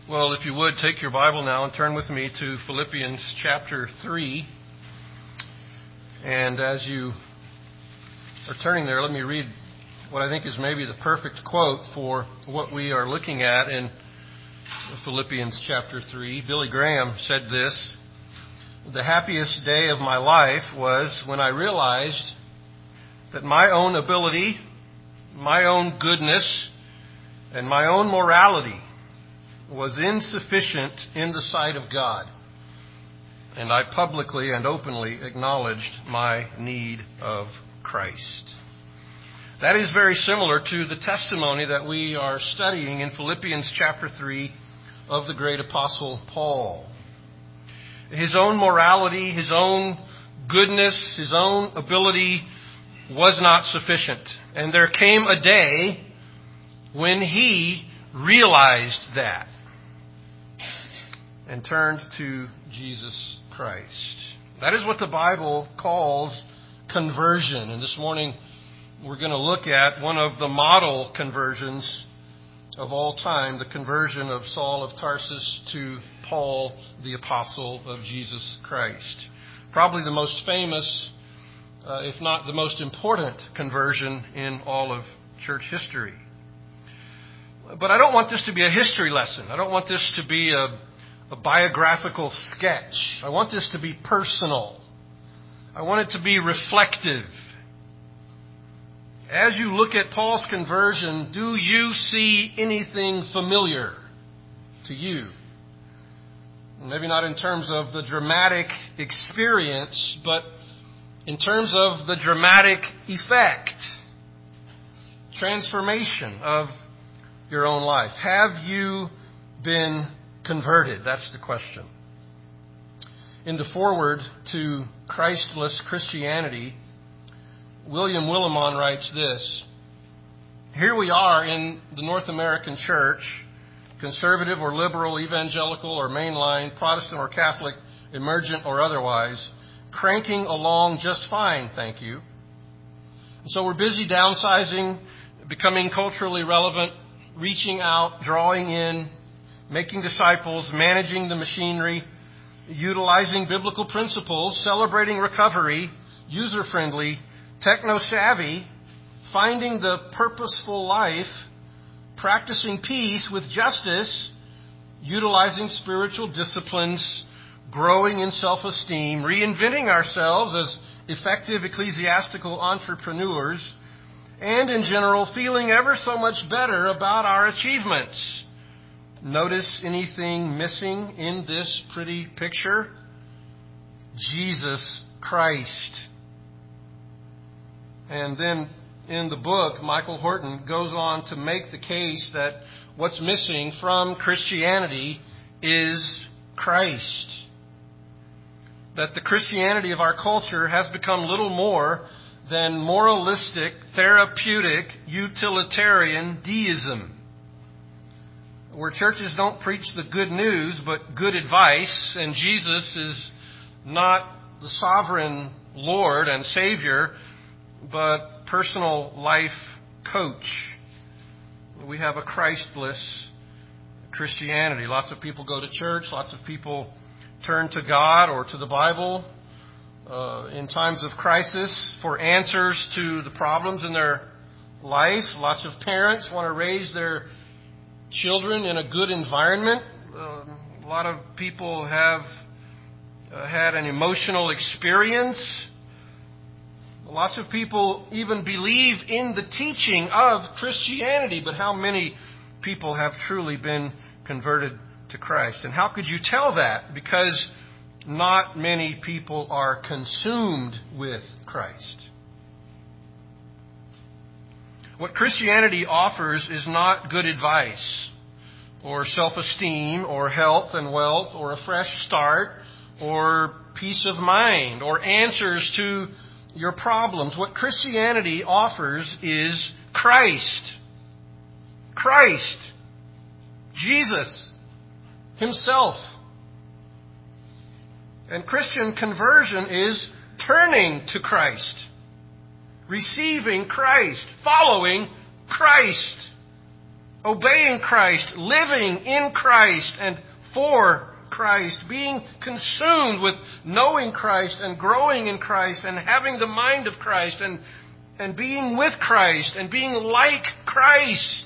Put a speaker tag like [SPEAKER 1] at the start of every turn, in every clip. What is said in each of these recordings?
[SPEAKER 1] Well, if you would, take your Bible now and turn with me to Philippians chapter 3. And as you are turning there, let me read what I think is maybe the perfect quote for what we are looking at in Philippians chapter 3. Billy Graham said this: "The happiest day of my life was when I realized that my own ability, my own goodness, and my own morality was insufficient in the sight of God, and I publicly and openly acknowledged my need of Christ." That is very similar to the testimony that we are studying in Philippians chapter 3 of the great apostle Paul. His own morality, his own goodness, his own ability was not sufficient. And there came a day when he realized that and turned to Jesus Christ. That is what the Bible calls conversion. And this morning we're going to look at one of the model conversions of all time, the conversion of Saul of Tarsus to Paul, the apostle of Jesus Christ. Probably the most famous, if not the most important conversion in all of church history. But I don't want this to be a history lesson. I don't want this to be a biographical sketch. I want this to be personal. I want it to be reflective. As you look at Paul's conversion, do you see anything familiar to you? Maybe not in terms of the dramatic experience, but in terms of the dramatic effect, transformation of your own life. Have you been converted? That's the question. In the foreword to Christless Christianity, William Willimon writes this: "Here we are in the North American church, conservative or liberal, evangelical or mainline, Protestant or Catholic, emergent or otherwise, cranking along just fine, thank you. And so we're busy downsizing, becoming culturally relevant, reaching out, drawing in, making disciples, managing the machinery, utilizing biblical principles, celebrating recovery, user-friendly, techno-savvy, finding the purposeful life, practicing peace with justice, utilizing spiritual disciplines, growing in self-esteem, reinventing ourselves as effective ecclesiastical entrepreneurs, and in general feeling ever so much better about our achievements. Notice anything missing in this pretty picture? Jesus Christ." And then in the book, Michael Horton goes on to make the case that what's missing from Christianity is Christ. That the Christianity of our culture has become little more than moralistic, therapeutic, utilitarian deism, where churches don't preach the good news but good advice, and Jesus is not the sovereign Lord and Savior, but personal life coach. We have a Christless Christianity. Lots of people go to church. Lots of people turn to God or to the Bible in times of crisis for answers to the problems in their life. Lots of parents want to raise their children in a good environment. A lot of people have had an emotional experience. Lots of people even believe in the teaching of Christianity, but how many people have truly been converted to Christ? And how could you tell that? Because not many people are consumed with Christ. What Christianity offers is not good advice, or self-esteem, or health and wealth, or a fresh start, or peace of mind, or answers to your problems. What Christianity offers is Christ. Christ. Jesus Himself. And Christian conversion is turning to Christ, receiving Christ, following Christ. obeying Christ, living in Christ and for Christ, being consumed with knowing Christ and growing in Christ and having the mind of Christ and being with Christ and being like Christ.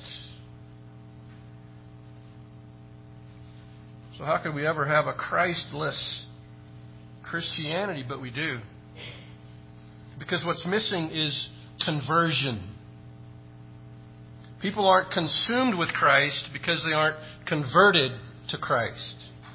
[SPEAKER 1] So how could we ever have a Christless Christianity? But we do. Because what's missing is conversion. People aren't consumed with Christ because they aren't converted to Christ.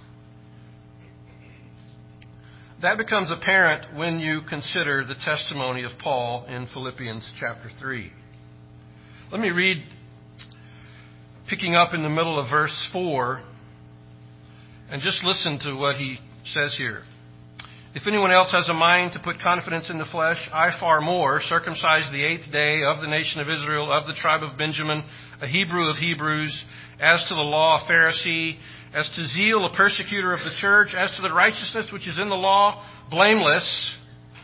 [SPEAKER 1] That becomes apparent when you consider the testimony of Paul in Philippians chapter 3. Let me read, picking up in the middle of verse 4, and just listen to what he says here. If anyone else has a mind to put confidence in the flesh, I far more, circumcised the 8th day, of the nation of Israel, of the tribe of Benjamin, a Hebrew of Hebrews, as to the law, a Pharisee, as to zeal, a persecutor of the church, as to the righteousness which is in the law, blameless.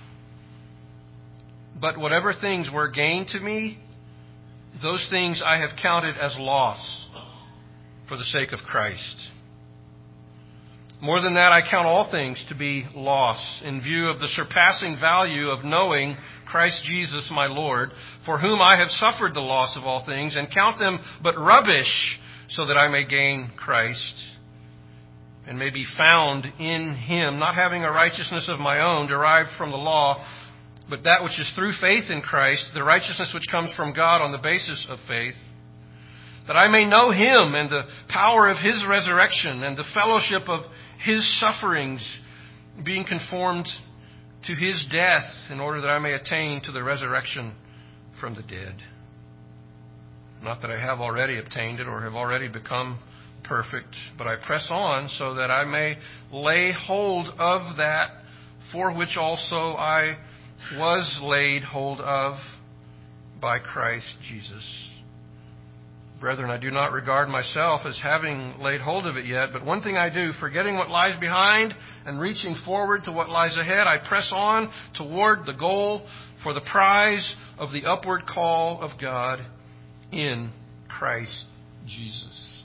[SPEAKER 1] But whatever things were gain to me, those things I have counted as loss for the sake of Christ. More than that, I count all things to be loss in view of the surpassing value of knowing Christ Jesus my Lord, for whom I have suffered the loss of all things, and count them but rubbish, so that I may gain Christ, and may be found in Him, not having a righteousness of my own derived from the law, but that which is through faith in Christ, the righteousness which comes from God on the basis of faith, that I may know Him and the power of His resurrection and the fellowship of His sufferings, being conformed to His death, in order that I may attain to the resurrection from the dead. Not that I have already obtained it or have already become perfect, but I press on so that I may lay hold of that for which also I was laid hold of by Christ Jesus. Brethren, I do not regard myself as having laid hold of it yet, but one thing I do, forgetting what lies behind and reaching forward to what lies ahead, I press on toward the goal for the prize of the upward call of God in Christ Jesus.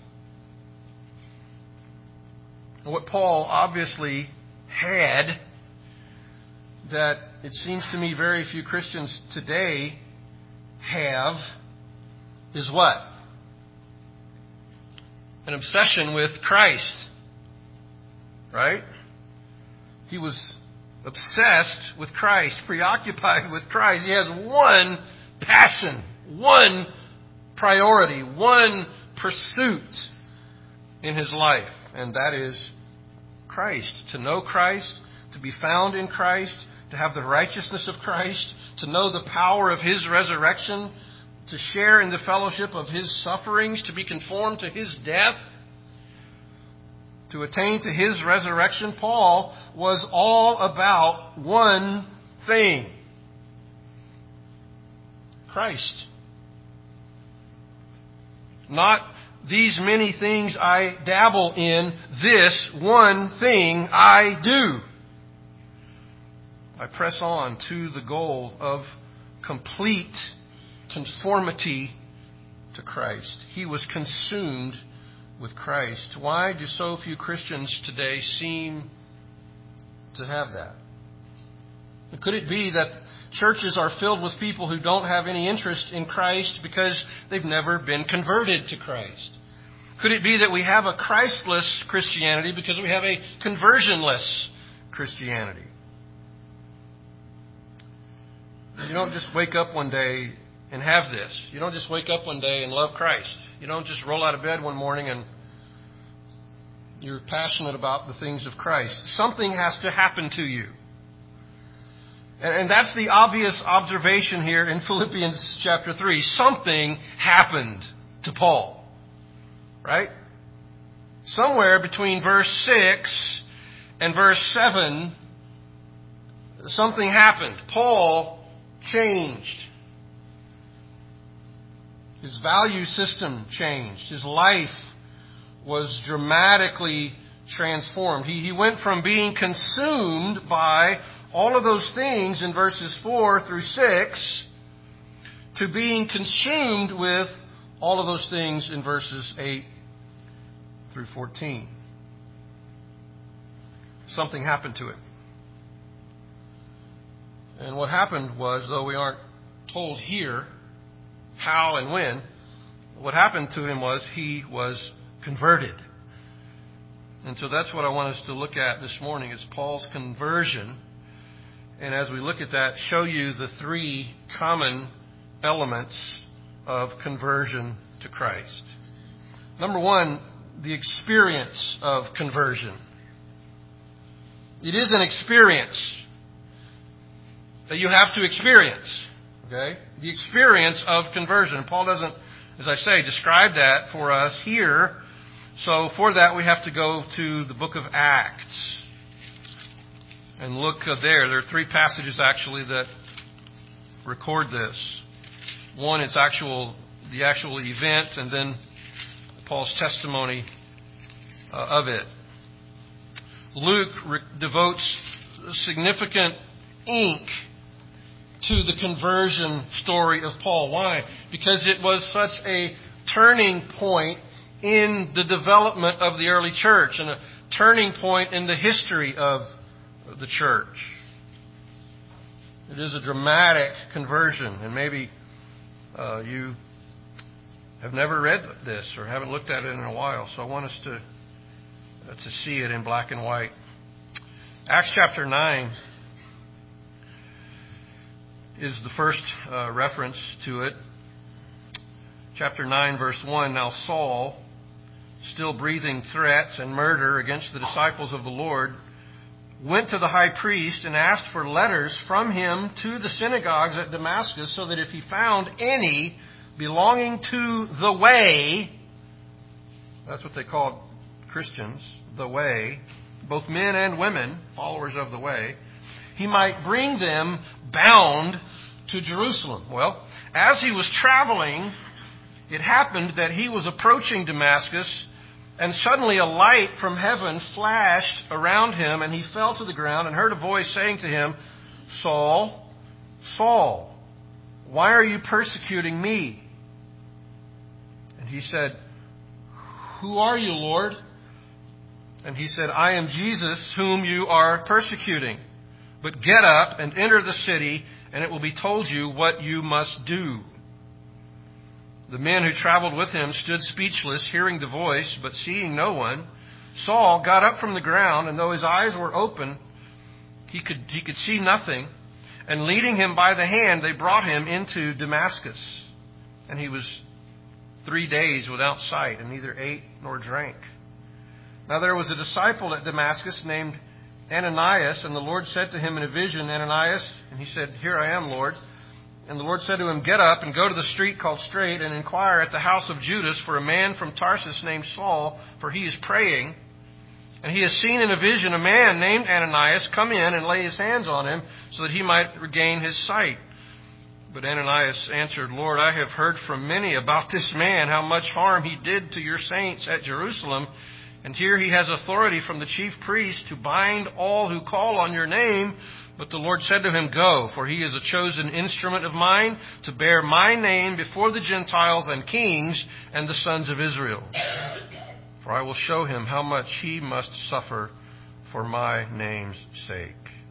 [SPEAKER 1] What Paul obviously had, that it seems to me very few Christians today have, is what? An obsession with Christ. Right? He was obsessed with Christ, preoccupied with Christ. He has one passion, one priority, one pursuit in his life, and that is Christ. To know Christ, to be found in Christ, to have the righteousness of Christ, to know the power of His resurrection, to share in the fellowship of His sufferings, to be conformed to His death, to attain to His resurrection. Paul was all about one thing: Christ. Not these many things I dabble in, this one thing I do. I press on to the goal of complete conformity to Christ. He was consumed with Christ. Why do so few Christians today seem to have that? Could it be that churches are filled with people who don't have any interest in Christ because they've never been converted to Christ? Could it be that we have a Christless Christianity because we have a conversionless Christianity? You don't just wake up one day and have this. You don't just wake up one day and love Christ. You don't just roll out of bed one morning and you're passionate about the things of Christ. Something has to happen to you. And that's the obvious observation here in Philippians chapter 3. Something happened to Paul. Right? Somewhere between verse 6 and verse 7, something happened. Paul changed. His value system changed. His life was dramatically transformed. He went from being consumed by all of those things in verses 4 through 6 to being consumed with All of those things in verses 8 through 14. Something happened to him. And what happened was, though we aren't told here how and when, what happened to him was he was converted. And so that's what I want us to look at this morning, is Paul's conversion. And as we look at that, show you the three common elements of conversion to Christ. Number one, the experience of conversion. It is an experience that you have to experience. Okay? The experience of conversion. Paul doesn't, as I say, describe that for us here. So for that, we have to go to the book of Acts and look there. There are three passages actually that record this. One is the actual event, and then Paul's testimony of it. Luke devotes significant ink to the conversion story of Paul. Why? Because it was such a turning point in the development of the early church and a turning point in the history of the church. It is a dramatic conversion, and maybe you have never read this or haven't looked at it in a while, so I want us to see it in black and white. Acts chapter 9 is the first reference to it. Chapter 9, verse 1, Now Saul, still breathing threats and murder against the disciples of the Lord, went to the high priest and asked for letters from him to the synagogues at Damascus, so that if he found any belonging to the way, that's what they called Christians, the way, both men and women, followers of the way, he might bring them bound to Jerusalem. Well, as he was traveling, it happened that he was approaching Damascus, and suddenly a light from heaven flashed around him, and he fell to the ground and heard a voice saying to him, Saul, Saul, why are you persecuting me? And he said, Who are you, Lord? And he said, I am Jesus, whom you are persecuting. But get up and enter the city, and it will be told you what you must do. The men who traveled with him stood speechless, hearing the voice, but seeing no one. Saul got up from the ground, and though his eyes were open, he could see nothing. And leading him by the hand, they brought him into Damascus. And he was 3 days without sight, and neither ate nor drank. Now there was a disciple at Damascus named Ananias, and the Lord said to him in a vision, Ananias, and he said, Here I am, Lord. And the Lord said to him, Get up and go to the street called Straight, and inquire at the house of Judas for a man from Tarsus named Saul, for he is praying. And he has seen in a vision a man named Ananias come in and lay his hands on him, so that he might regain his sight. But Ananias answered, Lord, I have heard from many about this man, how much harm he did to your saints at Jerusalem. And here he has authority from the chief priest to bind all who call on your name. But the Lord said to him, Go, for he is a chosen instrument of mine to bear my name before the Gentiles and kings and the sons of Israel. For I will show him how much he must suffer for my name's sake.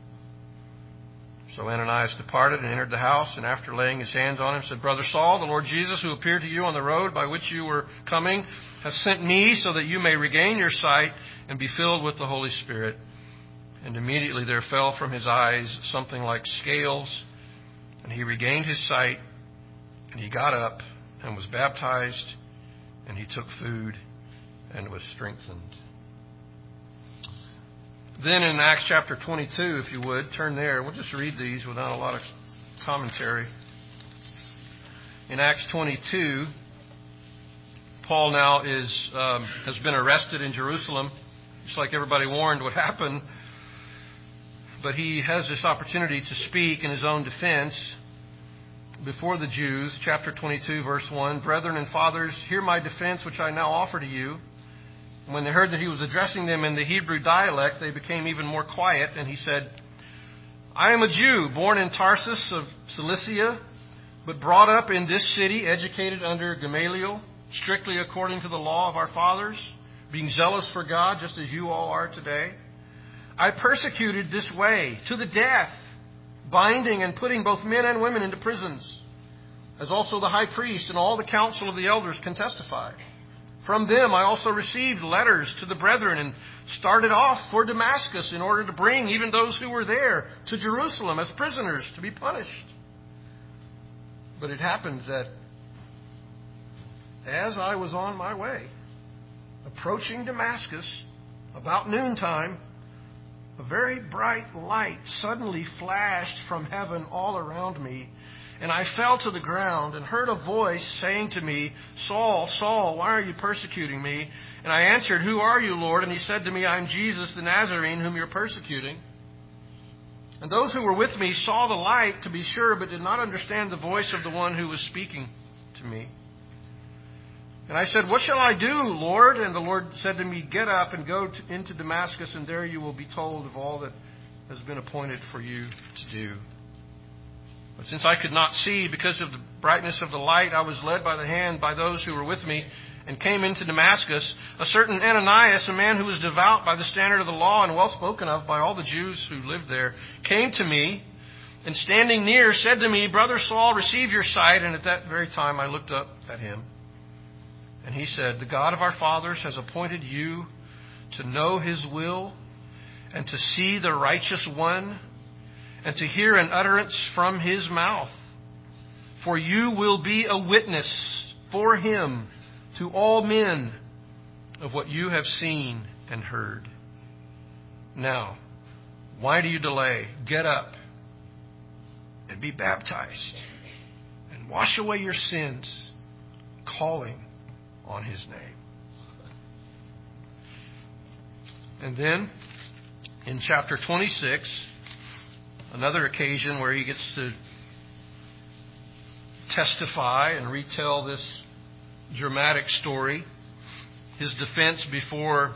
[SPEAKER 1] So Ananias departed and entered the house, and after laying his hands on him, said, Brother Saul, the Lord Jesus, who appeared to you on the road by which you were coming, has sent me so that you may regain your sight and be filled with the Holy Spirit. And immediately there fell from his eyes something like scales, and he regained his sight, and he got up and was baptized, and he took food and was strengthened. Then in Acts chapter 22, if you would, turn there. We'll just read these without a lot of commentary. In Acts 22, Paul now has been arrested in Jerusalem, just like everybody warned would happen. But he has this opportunity to speak in his own defense before the Jews. Chapter 22, verse 1, Brethren and fathers, hear my defense which I now offer to you. When they heard that he was addressing them in the Hebrew dialect, they became even more quiet, and he said, I am a Jew, born in Tarsus of Cilicia, but brought up in this city, educated under Gamaliel, strictly according to the law of our fathers, being zealous for God, just as you all are today. I persecuted this way to the death, binding and putting both men and women into prisons, as also the high priest and all the council of the elders can testify. From them I also received letters to the brethren and started off for Damascus in order to bring even those who were there to Jerusalem as prisoners to be punished. But it happened that as I was on my way, approaching Damascus, about noontime, a very bright light suddenly flashed from heaven all around me, and I fell to the ground and heard a voice saying to me, Saul, Saul, why are you persecuting me? And I answered, Who are you, Lord? And he said to me, I am Jesus the Nazarene, whom you're persecuting. And those who were with me saw the light, to be sure, but did not understand the voice of the one who was speaking to me. And I said, What shall I do, Lord? And the Lord said to me, Get up and go into Damascus, and there you will be told of all that has been appointed for you to do. But since I could not see because of the brightness of the light, I was led by the hand by those who were with me and came into Damascus. A certain Ananias, a man who was devout by the standard of the law and well spoken of by all the Jews who lived there, came to me and standing near said to me, Brother Saul, receive your sight. And at that very time I looked up at him. And he said, The God of our fathers has appointed you to know his will and to see the righteous one and to hear an utterance from his mouth. For you will be a witness for him to all men of what you have seen and heard. Now, why do you delay? Get up and be baptized and wash away your sins, calling on his name. And then, in chapter 26, another occasion where he gets to testify and retell this dramatic story, his defense before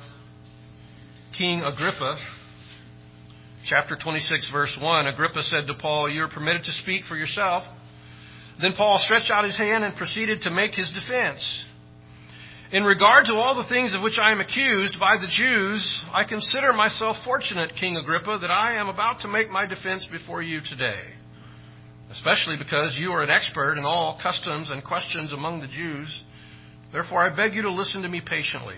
[SPEAKER 1] King Agrippa. Chapter 26, verse 1, Agrippa said to Paul, You are permitted to speak for yourself. Then Paul stretched out his hand and proceeded to make his defense. In regard to all the things of which I am accused by the Jews, I consider myself fortunate, King Agrippa, that I am about to make my defense before you today, especially because you are an expert in all customs and questions among the Jews. Therefore, I beg you to listen to me patiently.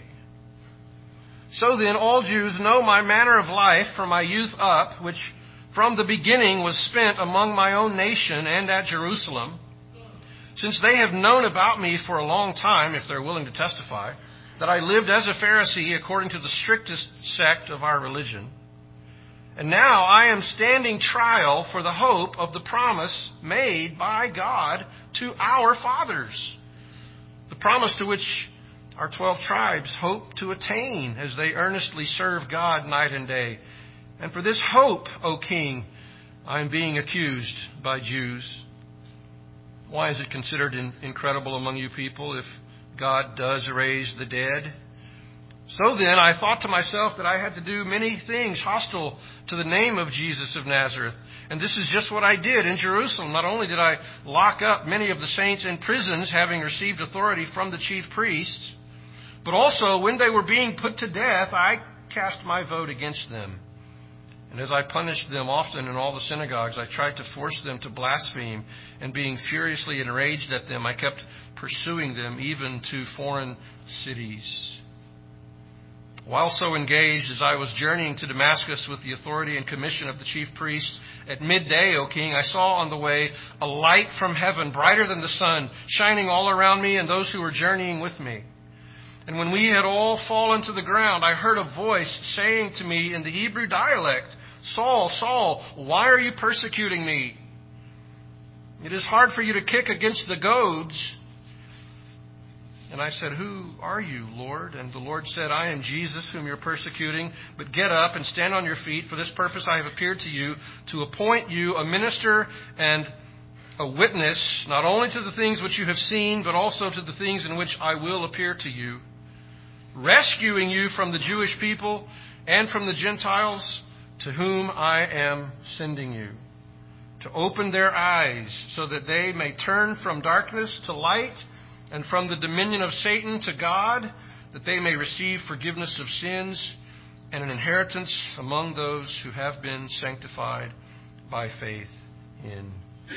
[SPEAKER 1] So then, all Jews know my manner of life from my youth up, which from the beginning was spent among my own nation and at Jerusalem. Since they have known about me for a long time, if they're willing to testify, that I lived as a Pharisee according to the strictest sect of our religion. And now I am standing trial for the hope of the promise made by God to our fathers, the promise to which our 12 tribes hope to attain as they earnestly serve God night and day. And for this hope, O King, I am being accused by Jews. Why is it considered incredible among you people if God does raise the dead? So then I thought to myself that I had to do many things hostile to the name of Jesus of Nazareth. And this is just what I did in Jerusalem. Not only did I lock up many of the saints in prisons, having received authority from the chief priests, but also when they were being put to death, I cast my vote against them. And as I punished them often in all the synagogues, I tried to force them to blaspheme, and being furiously enraged at them, I kept pursuing them even to foreign cities. While so engaged, as I was journeying to Damascus with the authority and commission of the chief priest, at midday, O king, I saw on the way a light from heaven, brighter than the sun, shining all around me and those who were journeying with me. And when we had all fallen to the ground, I heard a voice saying to me in the Hebrew dialect, Saul, Saul, why are you persecuting me? It is hard for you to kick against the goads. And I said, Who are you, Lord? And the Lord said, I am Jesus, whom you're persecuting. But get up and stand on your feet. For this purpose I have appeared to you, to appoint you a minister and a witness, not only to the things which you have seen, but also to the things in which I will appear to you, rescuing you from the Jewish people and from the Gentiles, to whom I am sending you, to open their eyes so that they may turn from darkness to light and from the dominion of Satan to God, that they may receive forgiveness of sins and an inheritance among those who have been sanctified by faith in me.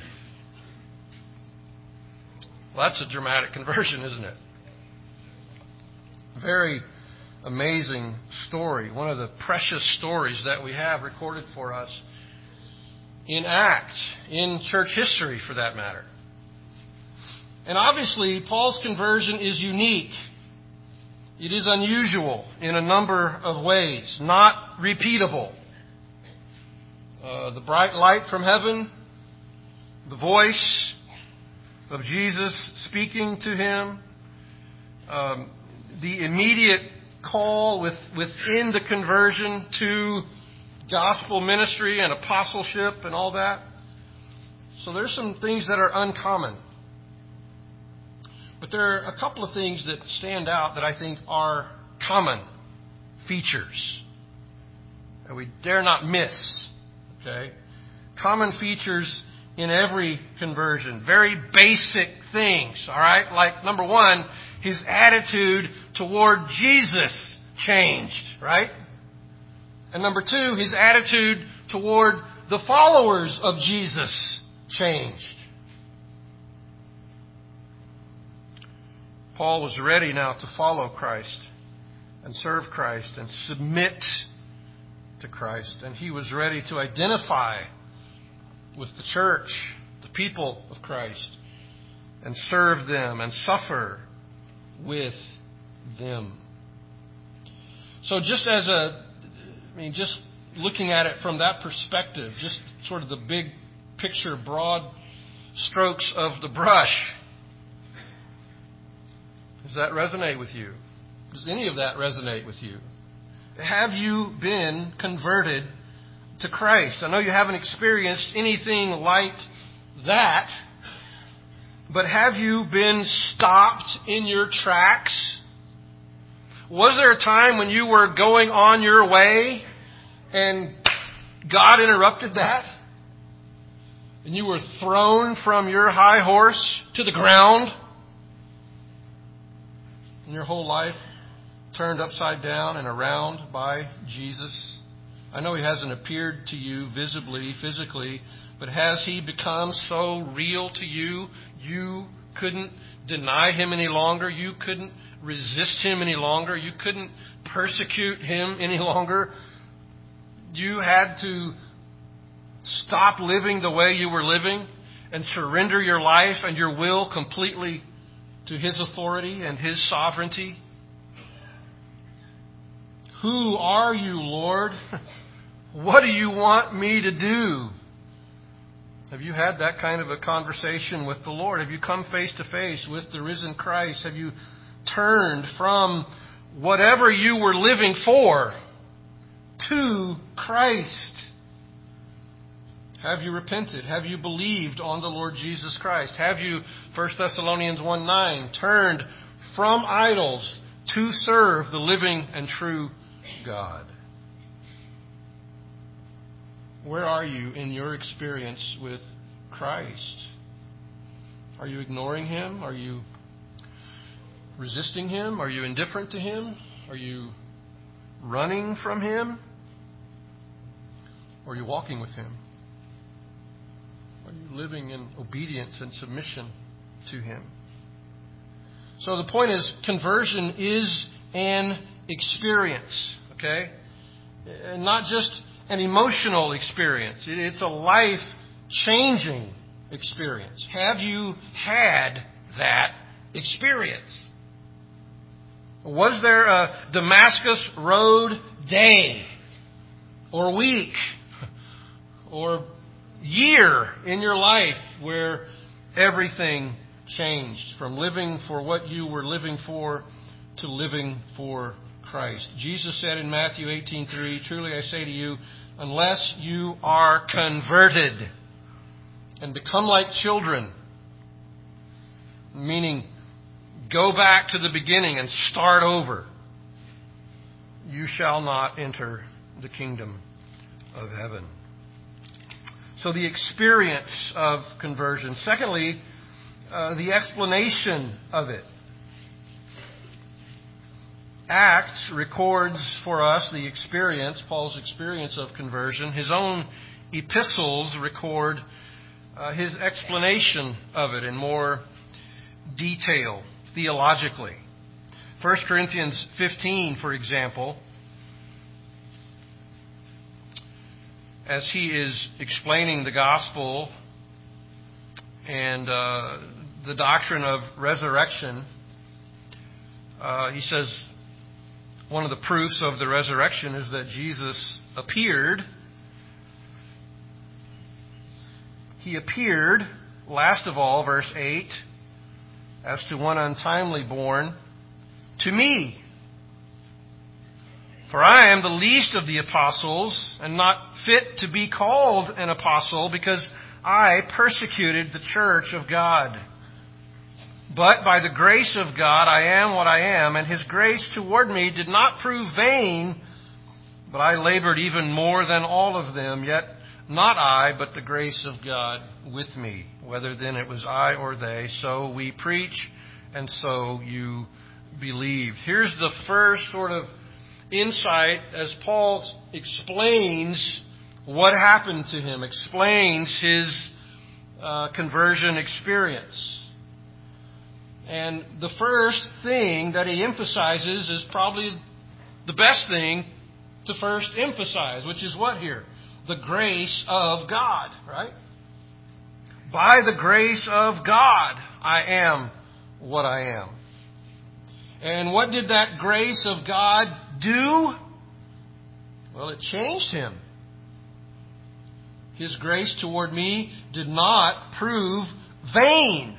[SPEAKER 1] Well, that's a dramatic conversion, isn't it? Very amazing story. One of the precious stories that we have recorded for us in Acts, in church history for that matter. And obviously, Paul's conversion is unique. It is unusual in a number of ways, not repeatable. The bright light from heaven, the voice of Jesus speaking to him, the immediate call within the conversion to gospel ministry and apostleship and all that. So there's some things that are uncommon. But there are a couple of things that stand out that I think are common features that we dare not miss. Okay? Common features in every conversion. Very basic things. All right? Like, number one, his attitude toward Jesus changed. Right? And number two, his attitude toward the followers of Jesus changed. Paul was ready now to follow Christ and serve Christ and submit to Christ. And he was ready to identify with the church, the people of Christ, and serve them and suffer with them. So just looking at it from that perspective, just sort of the big picture, broad strokes of the brush, does that resonate with you? Does any of that resonate with you? Have you been converted to Christ? I know you haven't experienced anything like that, but have you been stopped in your tracks? Was there a time when you were going on your way and God interrupted that? And you were thrown from your high horse to the ground? And your whole life turned upside down and around by Jesus? I know He hasn't appeared to you visibly, physically, but has He become so real to you, you couldn't deny Him any longer? You couldn't resist Him any longer? You couldn't persecute Him any longer? You had to stop living the way you were living and surrender your life and your will completely to His authority and His sovereignty? Who are you, Lord? What do you want me to do? Have you had that kind of a conversation with the Lord? Have you come face to face with the risen Christ? Have you turned from whatever you were living for to Christ? Have you repented? Have you believed on the Lord Jesus Christ? Have you, 1 Thessalonians 1:9, turned from idols to serve the living and true God? Where are you in your experience with Christ? Are you ignoring Him? Are you resisting Him? Are you indifferent to Him? Are you running from Him? Or are you walking with Him? Are you living in obedience and submission to Him? So the point is, conversion is an experience, okay? And not just an emotional experience. It's a life-changing experience. Have you had that experience? Was there a Damascus Road day or week or year in your life where everything changed from living for what you were living for to living for Christ? Jesus said in Matthew 18:3, "Truly I say to you, unless you are converted and become like children," meaning go back to the beginning and start over, "you shall not enter the kingdom of heaven." So the experience of conversion. Secondly, the explanation of it. Acts records for us the experience, Paul's experience of conversion. His own epistles record his explanation of it in more detail, theologically. 1 Corinthians 15, for example, as he is explaining the gospel and the doctrine of resurrection, he says one of the proofs of the resurrection is that Jesus appeared. He appeared, last of all, verse 8, as to one untimely born, to me. For I am the least of the apostles, and not fit to be called an apostle, because I persecuted the church of God. But by the grace of God I am what I am, and His grace toward me did not prove vain, but I labored even more than all of them, yet not I, but the grace of God with me. Whether then it was I or they, so we preach, and so you believed. Here's the first sort of insight as Paul explains what happened to him, explains his conversion experience. And the first thing that he emphasizes is probably the best thing to first emphasize, which is what here? The grace of God, right? By the grace of God, I am what I am. And what did that grace of God do? Well, it changed him. His grace toward me did not prove vain.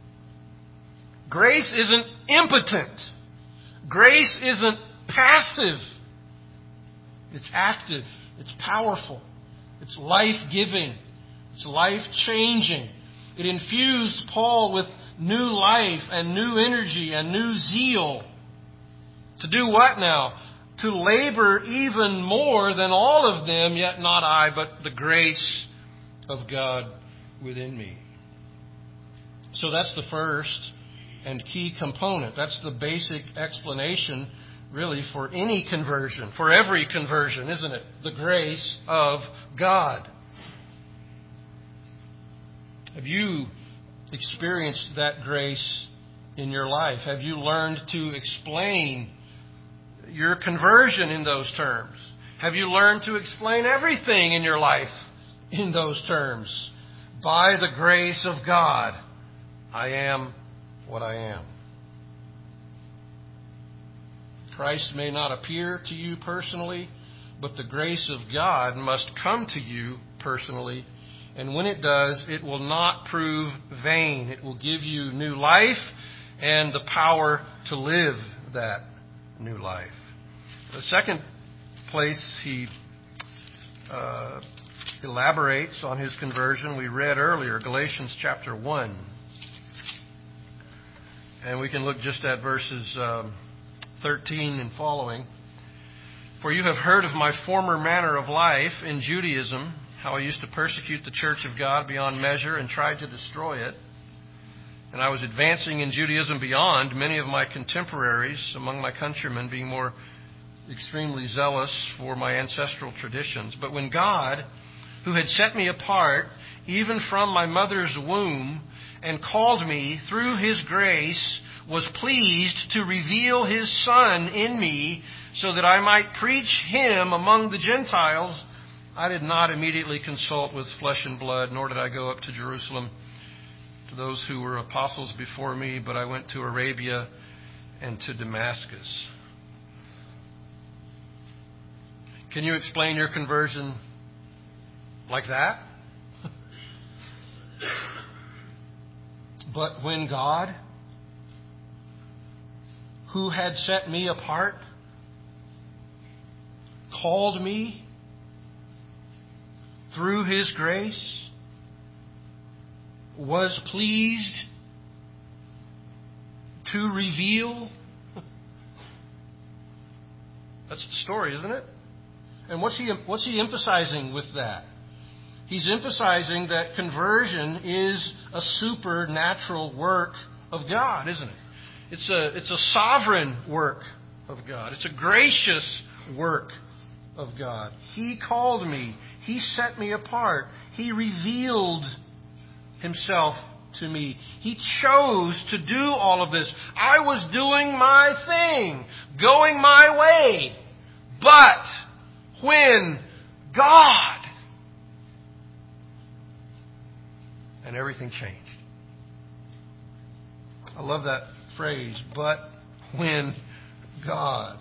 [SPEAKER 1] Grace isn't impotent. Grace isn't passive. It's active. It's powerful. It's life-giving. It's life-changing. It infused Paul with new life and new energy and new zeal. To do what now? To labor even more than all of them, yet not I, but the grace of God within me. So that's the first and key component. That's the basic explanation, really, for any conversion, for every conversion, isn't it? The grace of God. Have you experienced that grace in your life? Have you learned to explain your conversion in those terms? Have you learned to explain everything in your life in those terms? By the grace of God, I am what I am. Christ may not appear to you personally, but the grace of God must come to you personally. And when it does, it will not prove vain. It will give you new life and the power to live that new life. The second place he elaborates on his conversion, we read earlier, Galatians chapter 1. And we can look just at verses 13 and following. For you have heard of my former manner of life in Judaism, how I used to persecute the church of God beyond measure and tried to destroy it. And I was advancing in Judaism beyond many of my contemporaries among my countrymen, being more extremely zealous for my ancestral traditions. But when God, who had set me apart, even from my mother's womb, and called me through His grace, was pleased to reveal His Son in me, so that I might preach Him among the Gentiles, I did not immediately consult with flesh and blood, nor did I go up to Jerusalem to those who were apostles before me, but I went to Arabia and to Damascus. Can you explain your conversion like that? But when God, who had set me apart, called me through His grace, was pleased to reveal. That's the story, isn't it? And what's he emphasizing with that? He's emphasizing that conversion is a supernatural work of God, isn't it? It's a sovereign work of God. It's a gracious work of God. He called me. He set me apart. He revealed Himself to me. He chose to do all of this. I was doing my thing, going my way. But when God... and everything changed. I love that phrase, but when God.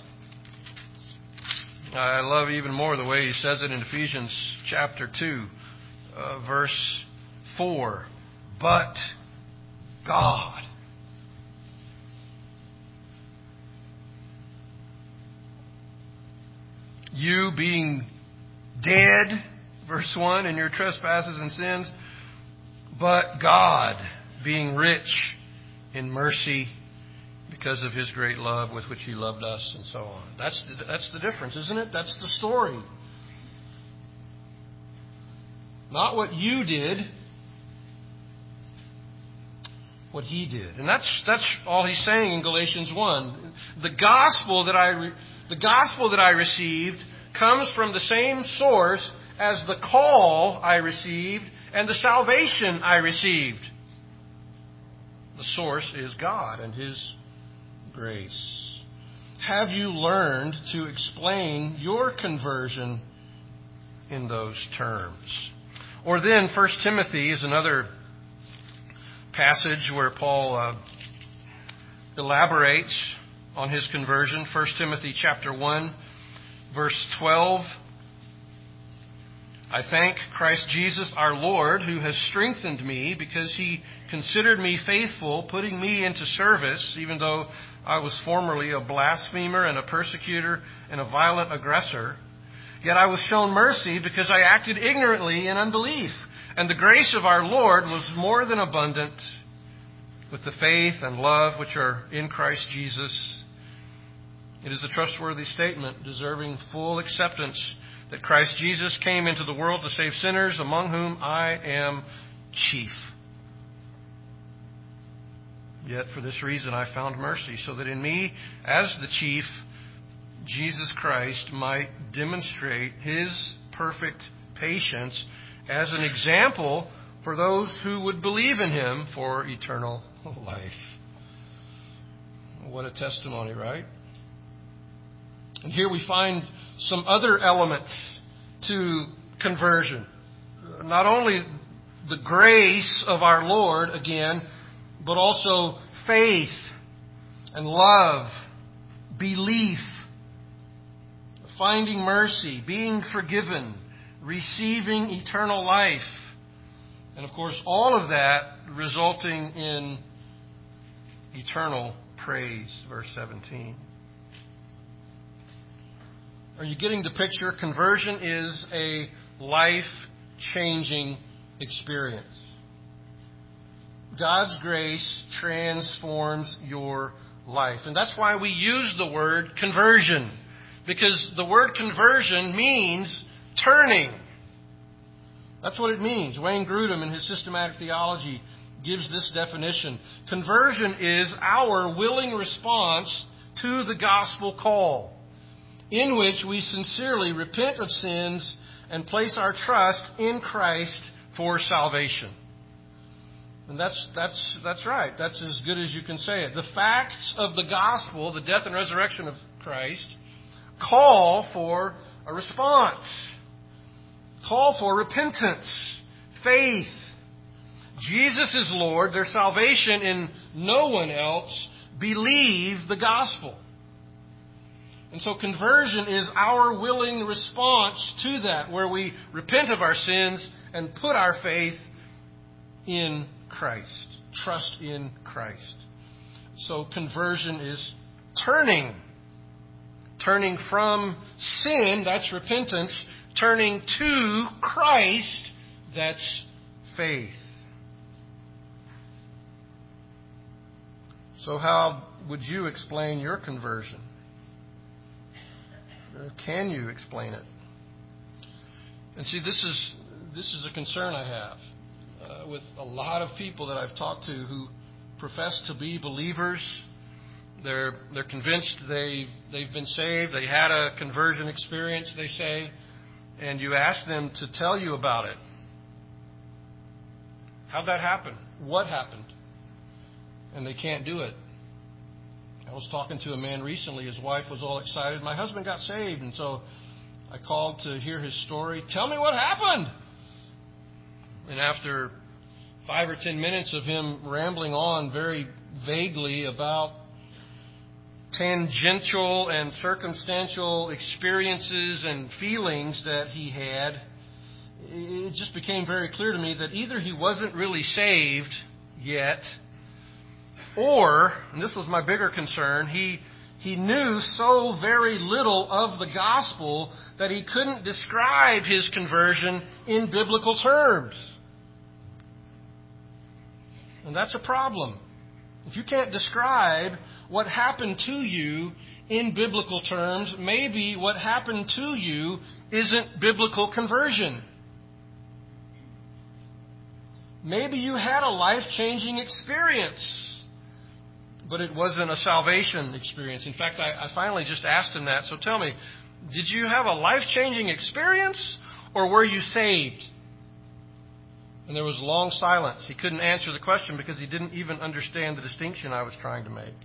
[SPEAKER 1] I love even more the way he says it in Ephesians chapter 2, verse 4. But God. You being dead, verse 1, in your trespasses and sins, but God being rich in mercy because of His great love with which He loved us, and so on. That's the difference, isn't it? That's the story. Not what you did, what He did. And that's all he's saying in Galatians 1. The gospel that I received comes from the same source as the call I received and the salvation I received. The source is God and His grace. Have you learned to explain your conversion in those terms? Or then 1 Timothy is another passage where Paul elaborates on his conversion. 1 Timothy chapter 1, verse 12. I thank Christ Jesus our Lord, who has strengthened me because He considered me faithful, putting me into service, even though I was formerly a blasphemer and a persecutor and a violent aggressor. Yet I was shown mercy because I acted ignorantly in unbelief. And the grace of our Lord was more than abundant with the faith and love which are in Christ Jesus. It is a trustworthy statement, deserving full acceptance, that Christ Jesus came into the world to save sinners, among whom I am chief. Yet for this reason I found mercy, so that in me, as the chief, Jesus Christ might demonstrate His perfect patience as an example for those who would believe in Him for eternal life. What a testimony, right? And here we find some other elements to conversion. Not only the grace of our Lord, again, but also faith and love, belief, finding mercy, being forgiven, receiving eternal life. And of course, all of that resulting in eternal praise, verse 17. Are you getting the picture? Conversion is a life-changing experience. God's grace transforms your life. And that's why we use the word conversion. Because the word conversion means turning. That's what it means. Wayne Grudem, in his systematic theology, gives this definition. Conversion is our willing response to the gospel call, in which we sincerely repent of sins and place our trust in Christ for salvation. And that's right. That's as good as you can say it. The facts of the gospel, the death and resurrection of Christ, call for a response. Call for repentance, faith. Jesus is Lord. There's salvation in no one else. Believe the gospel. And so conversion is our willing response to that, where we repent of our sins and put our faith in Christ. Trust in Christ. So conversion is turning. Turning from sin, that's repentance. Turning to Christ, that's faith. So how would you explain your conversion? Can you explain it? And see, this this is a concern I have with a lot of people that I've talked to who profess to be believers. They're convinced they've been saved. They had a conversion experience, they say, and you ask them to tell you about it. How'd that happen? What happened? And they can't do it. I was talking to a man recently. His wife was all excited. My husband got saved, and so I called to hear his story. Tell me what happened. And after 5 or 10 minutes of him rambling on very vaguely about tangential and circumstantial experiences and feelings that he had, it just became very clear to me that either he wasn't really saved yet, or, and this was my bigger concern, he knew so very little of the gospel that he couldn't describe his conversion in biblical terms. And that's a problem. If you can't describe what happened to you in biblical terms, maybe what happened to you isn't biblical conversion. Maybe you had a life-changing experience, but it wasn't a salvation experience. In fact, I finally just asked him that. So tell me, did you have a life-changing experience, or were you saved? And there was a long silence. He couldn't answer the question because he didn't even understand the distinction I was trying to make.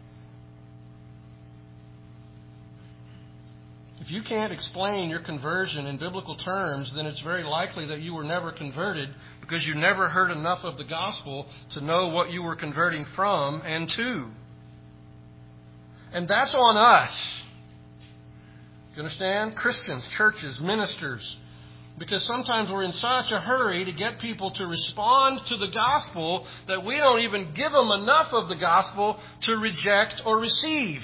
[SPEAKER 1] If you can't explain your conversion in biblical terms, then it's very likely that you were never converted because you never heard enough of the gospel to know what you were converting from and to. And that's on us. Do you understand? Christians, churches, ministers. Because sometimes we're in such a hurry to get people to respond to the gospel that we don't even give them enough of the gospel to reject or receive.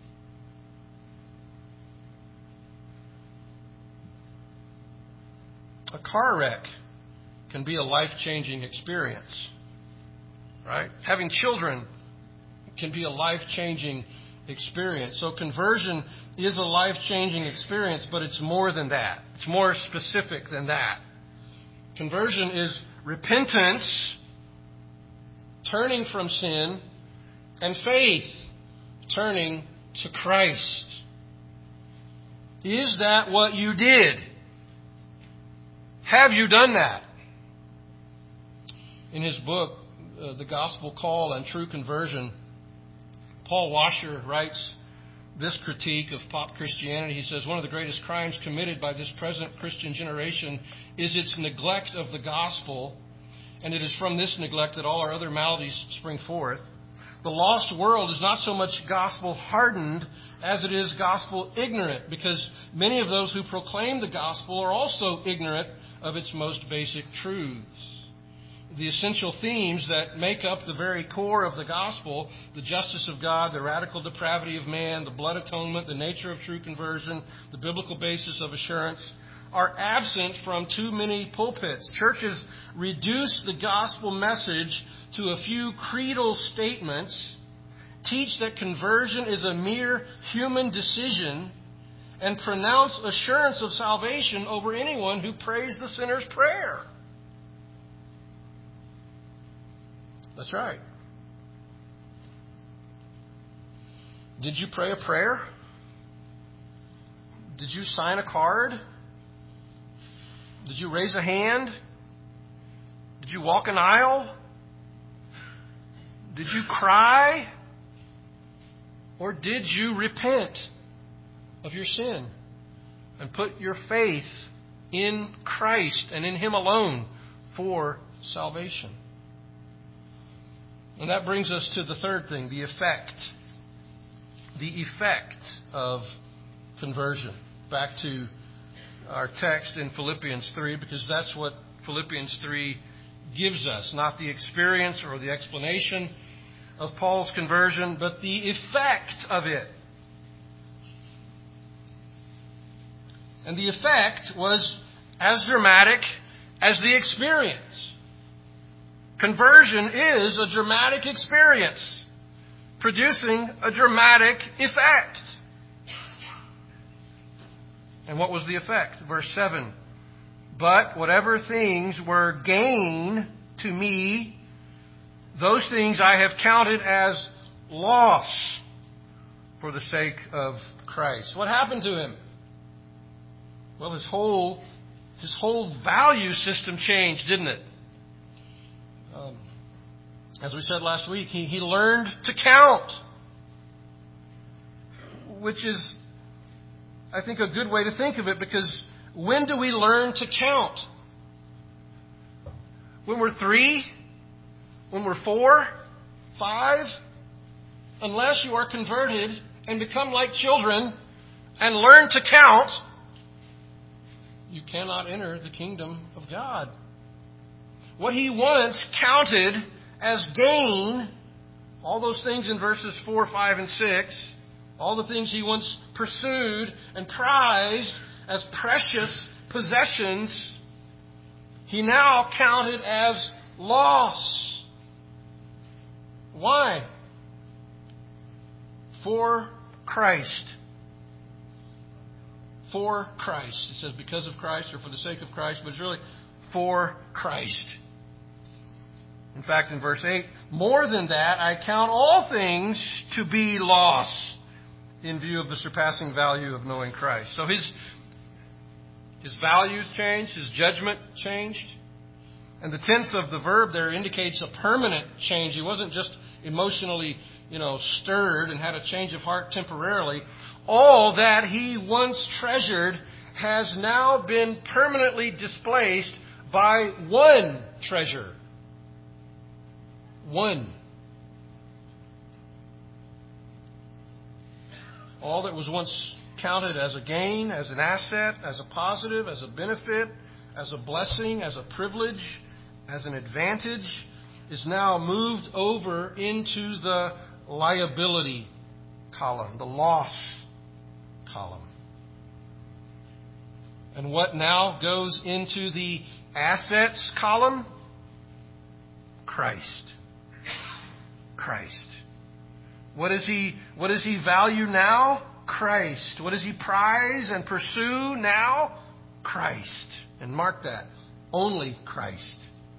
[SPEAKER 1] A car wreck can be a life-changing experience, right? Having children can be a life-changing experience. So conversion is a life-changing experience, but it's more than that. It's more specific than that. Conversion is repentance, turning from sin, and faith, turning to Christ. Is that what you did? Have you done that? In his book, The Gospel Call and True Conversion, Paul Washer writes this critique of pop Christianity. He says, one of the greatest crimes committed by this present Christian generation is its neglect of the gospel, and it is from this neglect that all our other maladies spring forth. The lost world is not so much gospel hardened as it is gospel ignorant, because many of those who proclaim the gospel are also ignorant of its most basic truths. The essential themes that make up the very core of the gospel, the justice of God, the radical depravity of man, the blood atonement, the nature of true conversion, the biblical basis of assurance, are absent from too many pulpits. Churches reduce the gospel message to a few creedal statements, teach that conversion is a mere human decision, and pronounce assurance of salvation over anyone who prays the sinner's prayer. That's right. Did you pray a prayer? Did you sign a card? Did you raise a hand? Did you walk an aisle? Did you cry? Or did you repent of your sin and put your faith in Christ and in Him alone for salvation? And that brings us to the third thing, the effect. The effect of conversion. Back to our text in Philippians 3, because that's what Philippians 3 gives us. Not the experience or the explanation of Paul's conversion, but the effect of it. And the effect was as dramatic as the experience. Conversion is a dramatic experience, producing a dramatic effect. And what was the effect? Verse 7. But whatever things were gain to me, those things I have counted as loss for the sake of Christ. What happened to him? Well, his whole value system changed, didn't it? As we said last week, he learned to count, which is, I think, a good way to think of it, because when do we learn to count? When we're 3? When we're 4? 5? Unless you are converted and become like children and learn to count, you cannot enter the kingdom of God. What he once counted as gain, all those things in verses 4, 5, and 6, all the things he once pursued and prized as precious possessions, he now counted as loss. Why? For Christ. For Christ. It says because of Christ or for the sake of Christ, but it's really for Christ. In fact, in verse 8, more than that, I count all things to be loss in view of the surpassing value of knowing Christ. So his values changed, his judgment changed. And the tense of the verb there indicates a permanent change. He wasn't just emotionally, stirred and had a change of heart temporarily. All that he once treasured has now been permanently displaced by one treasure. One. All that was once counted as a gain, as an asset, as a positive, as a benefit, as a blessing, as a privilege, as an advantage, is now moved over into the liability column, the loss column. And what now goes into the assets column? Christ. Christ. What does he value now? Christ. What does he prize and pursue now? Christ. And mark that. Only Christ.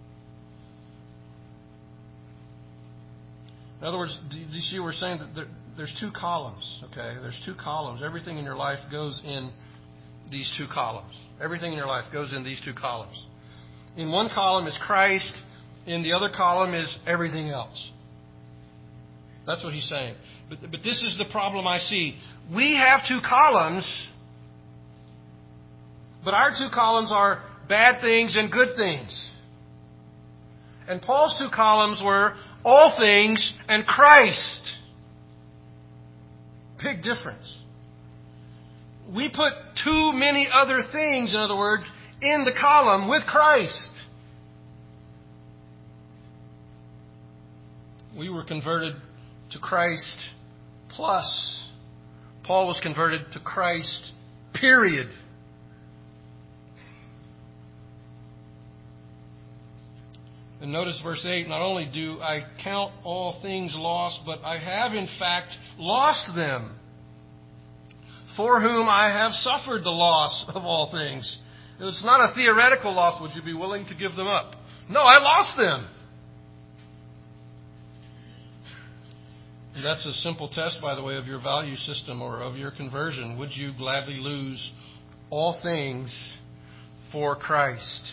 [SPEAKER 1] In other words, do you see we're saying that there's two columns, okay? There's two columns. Everything in your life goes in these two columns. Everything in your life goes in these two columns. In one column is Christ. In the other column is everything else. That's what he's saying. But this is the problem I see. We have two columns, but our two columns are bad things and good things. And Paul's two columns were all things and Christ. Big difference. We put too many other things, in other words, in the column with Christ. We were converted to Christ plus. Paul was converted to Christ, period. And notice verse 8, not only do I count all things lost, but I have in fact lost them, for whom I have suffered the loss of all things. It's not a theoretical loss. Would you be willing to give them up? No, I lost them. And that's a simple test, by the way, of your value system or of your conversion. Would you gladly lose all things for Christ?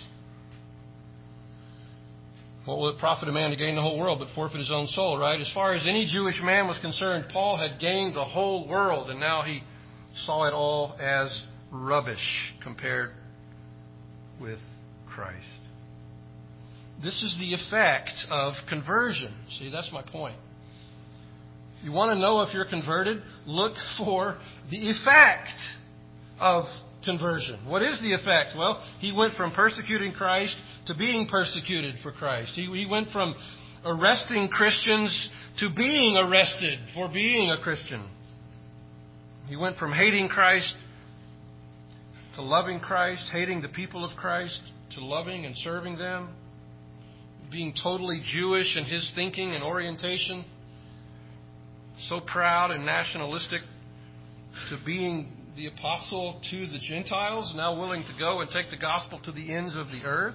[SPEAKER 1] What will it profit a man to gain the whole world but forfeit his own soul, right? As far as any Jewish man was concerned, Paul had gained the whole world, and now he saw it all as rubbish compared with Christ. This is the effect of conversion. See, that's my point. You want to know if you're converted? Look for the effect of conversion. What is the effect? Well, he went from persecuting Christ to being persecuted for Christ. He went from arresting Christians to being arrested for being a Christian. He went from hating Christ to loving Christ, hating the people of Christ, to loving and serving them, being totally Jewish in his thinking and orientation, so proud and nationalistic, to being the apostle to the Gentiles, now willing to go and take the gospel to the ends of the earth?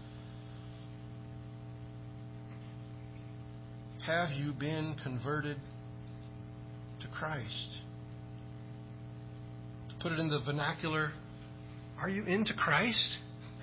[SPEAKER 1] Have you been converted to Christ? To put it in the vernacular, are you into Christ?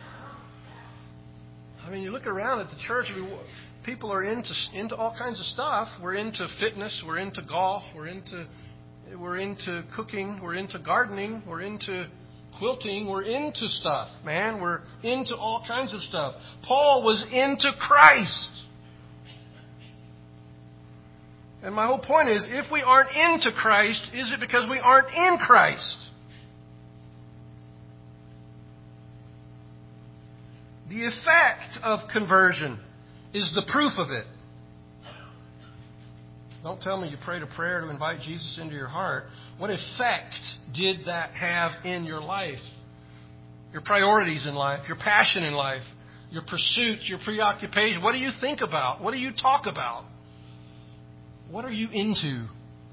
[SPEAKER 1] I mean, you look around at the church, people are into all kinds of stuff. We're into fitness, we're into golf, we're into cooking, we're into gardening, we're into quilting, we're into stuff, man. We're into all kinds of stuff. Paul was into Christ. And my whole point is, if we aren't into Christ, is it because we aren't in Christ? The effect of conversion is the proof of it. Don't tell me you prayed a prayer to invite Jesus into your heart. What effect did that have in your life? Your priorities in life, your passion in life, your pursuits, your preoccupation. What do you think about? What do you talk about? What are you into?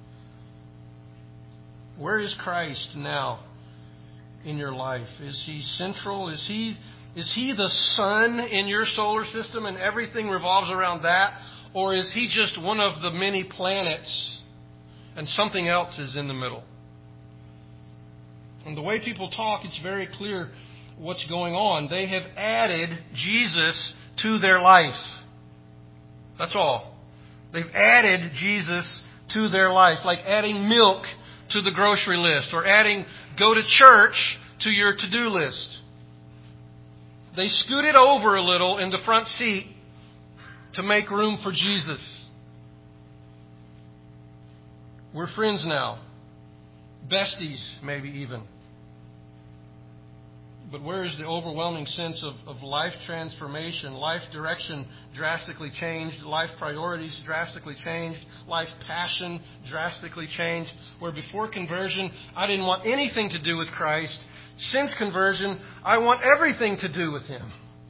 [SPEAKER 1] Where is Christ now in your life? Is He central? Is He the sun in your solar system and everything revolves around that? Or is He just one of the many planets and something else is in the middle? And the way people talk, it's very clear what's going on. They have added Jesus to their life. That's all. They've added Jesus to their life, like adding milk to the grocery list or adding go to church to your to-do list. They scoot it over a little in the front seat to make room for Jesus. We're friends now. Besties, maybe even. But where is the overwhelming sense of life transformation, life direction drastically changed, life priorities drastically changed, life passion drastically changed? Where before conversion, I didn't want anything to do with Christ. Since conversion, I want everything to do with Him.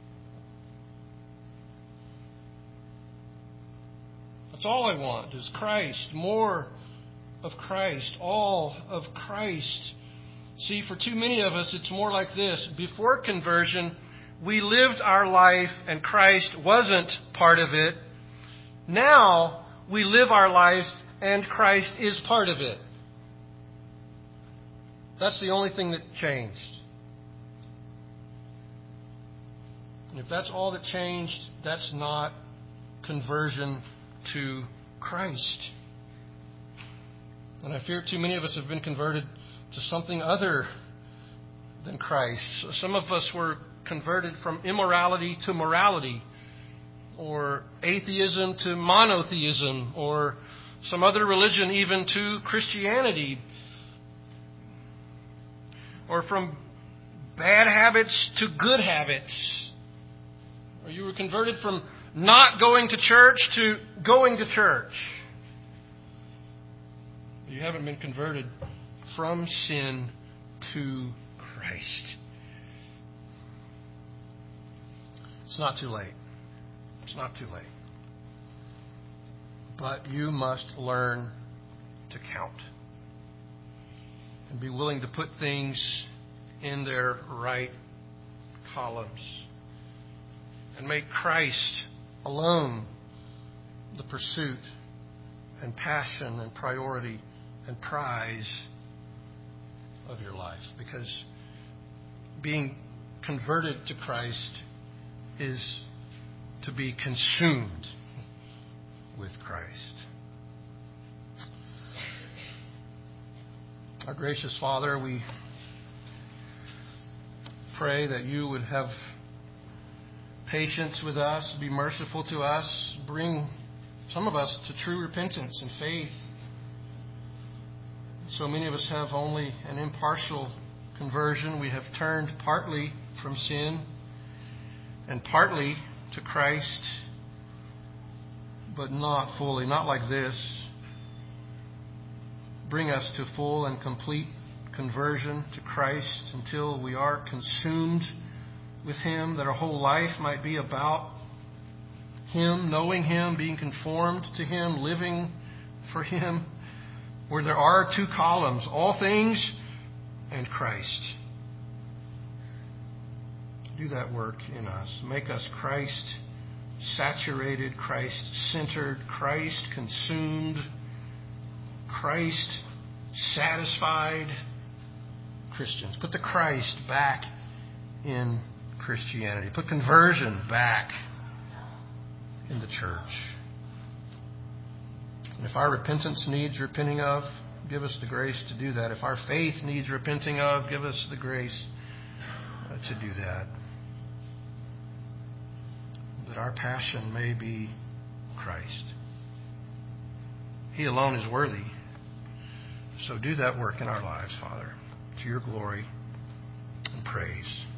[SPEAKER 1] That's all I want is Christ, more of Christ, all of Christ. See, for too many of us, it's more like this. Before conversion, we lived our life and Christ wasn't part of it. Now, we live our life and Christ is part of it. That's the only thing that changed. And if that's all that changed, that's not conversion to Christ. And I fear too many of us have been converted to something other than Christ. Some of us were converted from immorality to morality, or atheism to monotheism, or some other religion even to Christianity, or from bad habits to good habits. Or you were converted from not going to church to going to church. You haven't been converted from sin to Christ. It's not too late. It's not too late. But you must learn to count and be willing to put things in their right columns and make Christ alone the pursuit and passion and priority and prize of your life. Because being converted to Christ is to be consumed with Christ. Our gracious Father, we pray that you would have patience with us, be merciful to us, bring some of us to true repentance and faith. So many of us have only an impartial conversion. We have turned partly from sin and partly to Christ, but not fully, not like this. Bring us to full and complete conversion to Christ until we are consumed with Him, that our whole life might be about Him, knowing Him, being conformed to Him, living for Him. Where there are two columns, all things and Christ. Do that work in us. Make us Christ-saturated, Christ-centered, Christ-consumed, Christ-satisfied Christians. Put the Christ back in Christianity. Put conversion back in the church. And if our repentance needs repenting of, give us the grace to do that. If our faith needs repenting of, give us the grace to do that. That our passion may be Christ. He alone is worthy. So do that work in our lives, Father, to your glory and praise.